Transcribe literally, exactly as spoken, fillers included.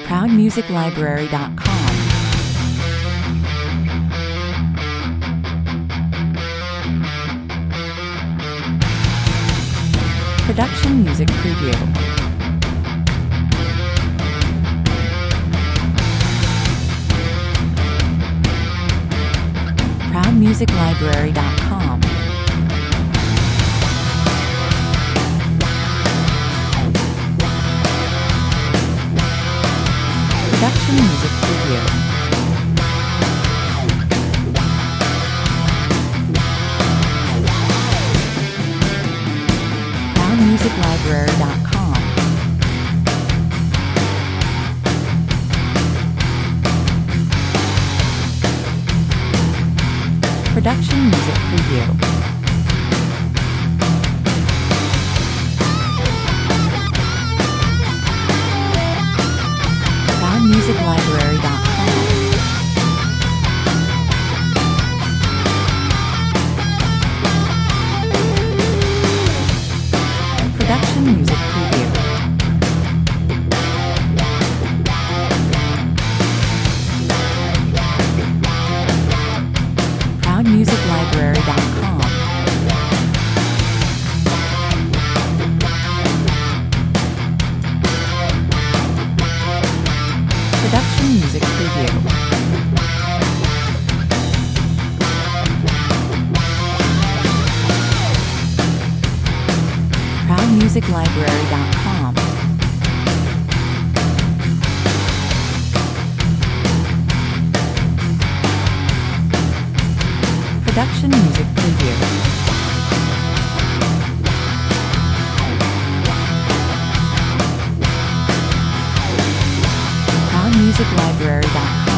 proud music library dot com. Production Music Preview. proud music library dot com. Production Music Preview. proud music library dot com. Production Music Preview. proud music library dot com. Production Music Preview. proud music library dot com. Production Music Preview. proud music library dot com. Production Music Preview. proud music library dot com.